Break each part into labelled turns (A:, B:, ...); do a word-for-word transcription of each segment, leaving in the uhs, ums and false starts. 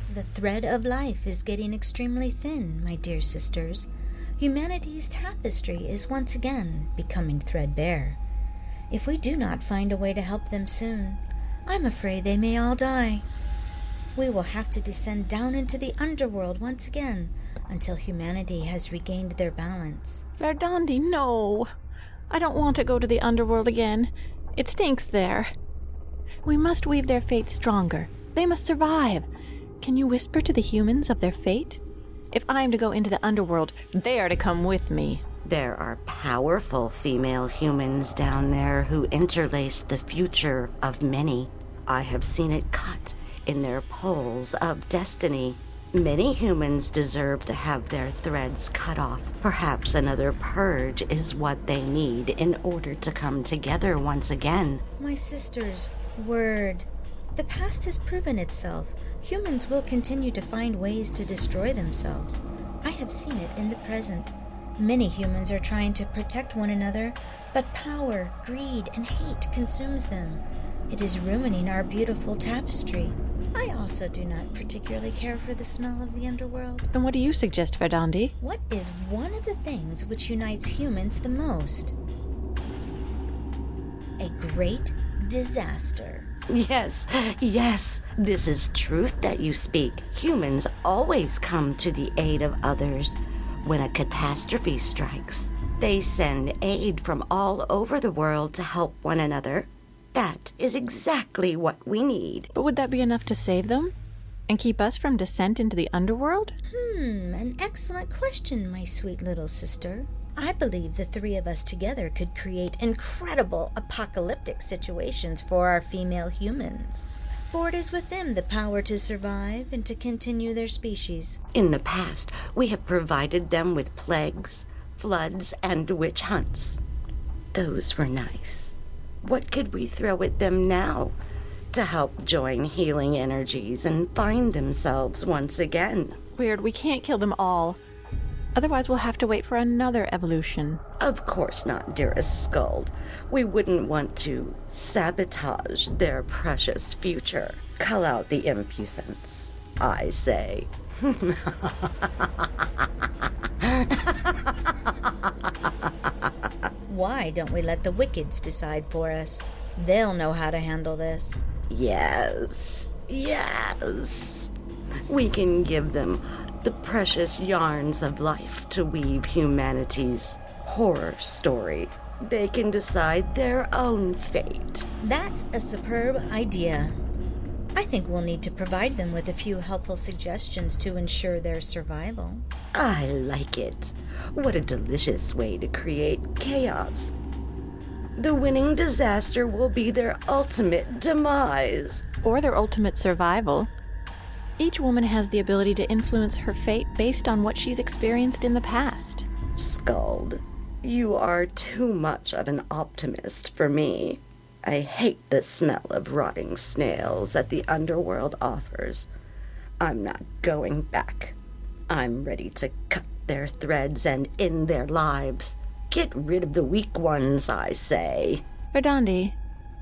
A: The thread of life is getting extremely thin, my dear sisters. Humanity's tapestry is once again becoming threadbare. If we do not find a way to help them soon, I'm afraid they may all die. We will have to descend down into the underworld once again until humanity has regained their balance.
B: Verdandi, no. I don't want to go to the underworld again. It stinks there. We must weave their fate stronger. They must survive. Can you whisper to the humans of their fate? If I am to go into the underworld, they are to come with me.
C: There are powerful female humans down there who interlace the future of many. I have seen it cut in their poles of destiny. Many humans deserve to have their threads cut off. Perhaps another purge is what they need in order to come together once again.
A: My sisters, word. The past has proven itself. Humans will continue to find ways to destroy themselves. I have seen it in the present. Many humans are trying to protect one another, but power, greed, and hate consumes them. It is ruining our beautiful tapestry. I also do not particularly care for the smell of the underworld.
B: Then what do you suggest, Verdandi?
A: What is one of the things which unites humans the most? A great disaster.
C: Yes, yes, this is truth that you speak. Humans always come to the aid of others. When a catastrophe strikes, they send aid from all over the world to help one another. That is exactly what we need.
B: But would that be enough to save them? And keep us from descent into the underworld?
A: Hmm, an excellent question, my sweet little sister. I believe the three of us together could create incredible apocalyptic situations for our female humans. For it is with them the power to survive and to continue their species.
C: In the past, we have provided them with plagues, floods, and witch hunts. Those were nice. What could we throw at them now to help join healing energies and find themselves once again?
B: Weird, we can't kill them all. Otherwise, we'll have to wait for another evolution.
C: Of course not, dearest Skuld. We wouldn't want to sabotage their precious future. Cull out the impudence, I say.
A: Why don't we let the Wickeds decide for us? They'll know how to handle this.
C: Yes, yes. We can give them the precious yarns of life to weave humanity's horror story. They can decide their own fate.
A: That's a superb idea. I think we'll need to provide them with a few helpful suggestions to ensure their survival.
C: I like it. What a delicious way to create chaos. The winning disaster will be their ultimate demise.
B: Or their ultimate survival. Each woman has the ability to influence her fate based on what she's experienced in the past.
C: Skuld, you are too much of an optimist for me. I hate the smell of rotting snails that the underworld offers. I'm not going back. I'm ready to cut their threads and end their lives. Get rid of the weak ones, I say.
B: Verdandi,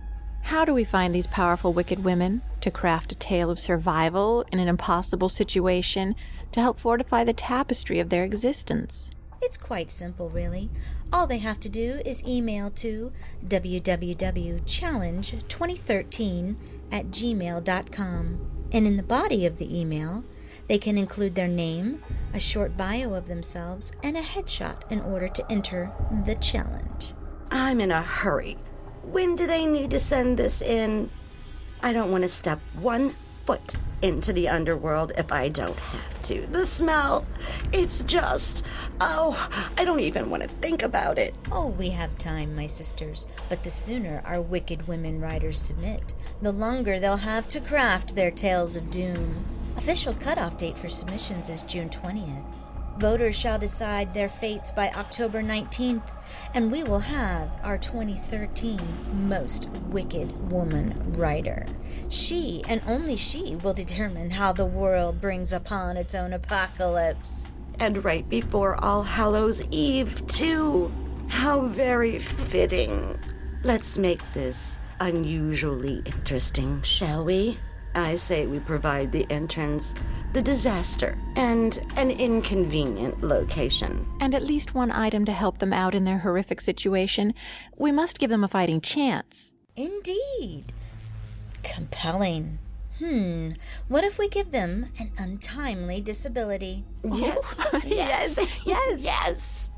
B: how do we find these powerful wicked women to craft a tale of survival in an impossible situation to help fortify the tapestry of their existence?
A: It's quite simple, really. All they have to do is email to w w w dot challenge twenty thirteen at gmail dot com. And in the body of the email, they can include their name, a short bio of themselves, and a headshot in order to enter the challenge.
C: I'm in a hurry. When do they need to send this in? I don't want to step one foot into the underworld if I don't have to. The smell, it's just, oh, I don't even want to think about it.
A: Oh, we have time, my sisters, but the sooner our wicked women writers submit, the longer they'll have to craft their tales of doom. Official cutoff date for submissions is June twentieth. Voters shall decide their fates by October nineteenth, and we will have our twenty thirteen Most Wicked Woman Writer. She, and only she, will determine how the world brings upon its own apocalypse.
C: And right before All Hallows Eve, too. How very fitting. Let's make this unusually interesting, shall we? I say we provide the entrance, the disaster, and an inconvenient location.
B: And at least one item to help them out in their horrific situation. We must give them a fighting chance.
A: Indeed. Compelling. Hmm, what if we give them an untimely disability?
C: Yes,
B: Oh,
C: yes,
B: yes,
C: yes.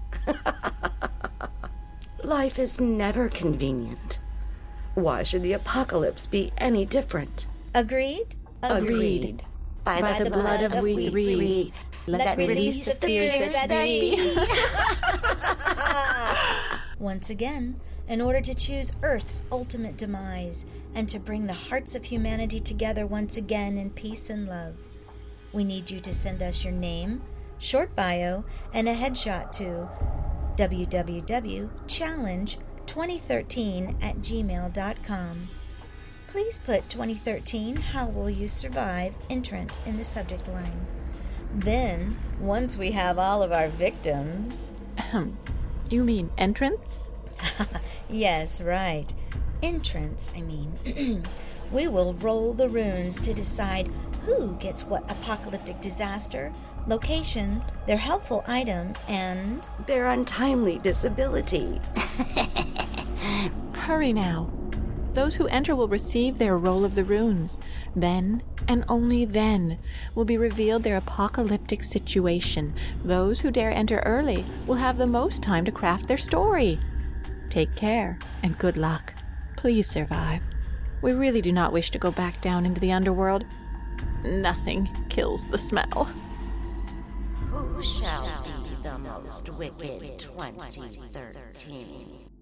C: Life is never convenient. Why should the apocalypse be any different?
A: Agreed?
B: Agreed.
C: By,
B: By the blood of we three,
A: let's release the fears that be. Once again, in order to choose Earth's ultimate demise and to bring the hearts of humanity together once again in peace and love, we need you to send us your name, short bio, and a headshot to w w w dot challenge twenty thirteen at gmail dot com. Please put twenty thirteen How Will You Survive entrant in the subject line. Then, once we have all of our victims...
B: Ahem. You mean entrance?
A: Yes, right. Entrance, I mean. We will roll the runes to decide who gets what apocalyptic disaster, location, their helpful item, and...
C: Their untimely disability.
B: Hurry now. Those who enter will receive their roll of the runes. Then, and only then, will be revealed their apocalyptic situation. Those who dare enter early will have the most time to craft their story. Take care, and good luck. Please survive. We really do not wish to go back down into the underworld. Nothing kills the smell.
C: Who shall be the most wicked twenty thirteen?